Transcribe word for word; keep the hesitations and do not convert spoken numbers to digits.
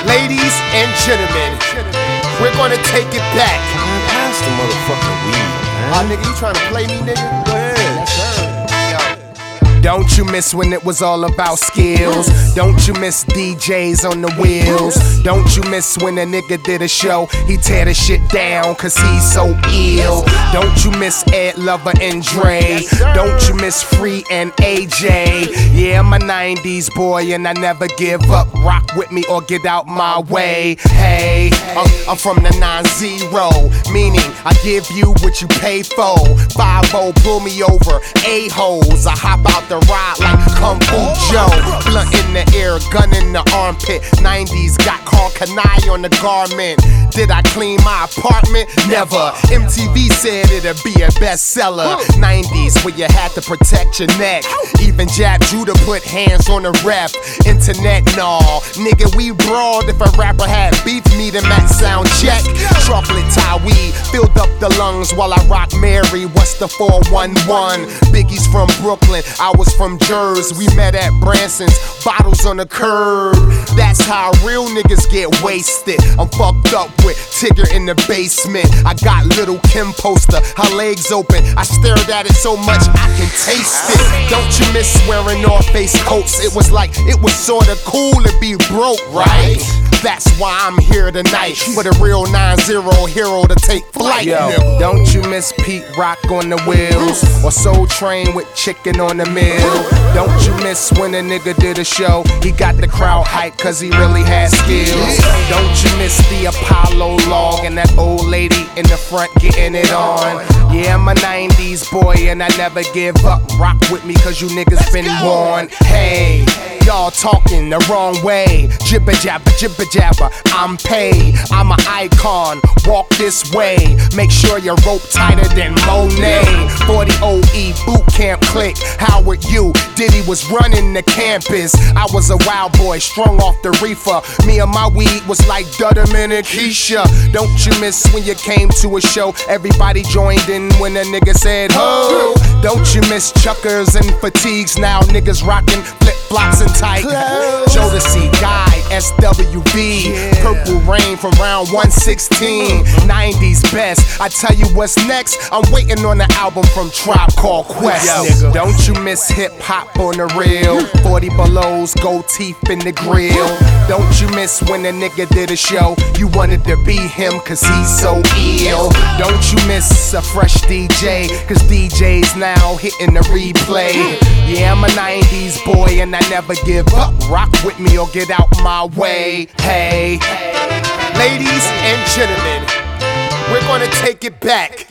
Ladies and gentlemen, we're gonna take it back. Man, pass the motherfucking weed, man. Ah, nigga, you trying to play me, nigga? Go ahead. Yes, sir. Yo. Don't you miss when it was all about skills? Don't you miss D Js on the wheels? Don't you miss when a nigga did a show? He tear the shit down cause he's so ill. Don't you miss Ed Lover and Dre? Don't you miss Free and A J? Yeah, I'm a nineties boy and I never give up. Rock with me or get out my way. Hey, I'm, I'm from the nine zero, meaning I give you what you pay for. five oh, pull me over, a-holes. I hop out the ride like Kung Fu Joe. Blunt in the air, gun in the armpit. nineties got called Kanai on the garment. Did I clean my apartment? Never. M T V said it'd be a bestseller. nineties where you had to protect your neck. Even Jab Judah put hands on the ref. Internet, nah. Nigga, we brawled if a rapper had beef, meet him at sound check. Chocolate tie weed filled up the lungs while I rock Mary. What's the four one one? Biggie's from Brooklyn, I was from Jersey. We met at Branson's, bottles on the curb. That's how real niggas get wasted. I'm fucked up with Tigger in the basement. I got Little Kim poster, her legs open. I stared at it so much I can taste it. Don't you miss wearing North Face coats? It was like it was sorta cool to be broke, right? That's why I'm here tonight, for the real nine zero hero to take flight. Yo, don't you miss Pete Rock on the wheels? Or Soul Train with chicken on the mill? Don't you miss when a nigga did a show? He got the crowd hyped cause he really had skills. Don't you miss the Apollo log and that old lady in the front getting it on? Yeah, I'm a nineties boy and I never give up. Rock with me cause you niggas been warned. Hey, y'all talking the wrong way. Jibber jabber, jibber jabber, I'm paid. I'm an icon, walk this way. Make sure you're rope tighter than Monet. forty O E boot camp click. How were you? Diddy was running the campus. I was a wild boy, strung off the reefer. Me and my weed was like Dutterman and Keisha. Don't you miss when you came to a show? Everybody joined in when a nigga said ho. Don't you miss chuckers and fatigues? Now niggas rocking flip flops and tight. Jodeci, Guy, S W V, Purple Rain from round one sixteen. nineties best. I tell you what's next. I'm waiting on the album from Tribe Called Quest. Yo, don't you miss hip hop on the real? forty belows, gold teeth in the grill. Don't you miss when a nigga did a show? You wanted to be him cause he's so ill. Don't you miss a fresh D J? Cause D Js now hitting the replay. Yeah, I'm a nineties boy and I never give up. Rock with me or get out my way. Hey, ladies and gentlemen, we're gonna take it back.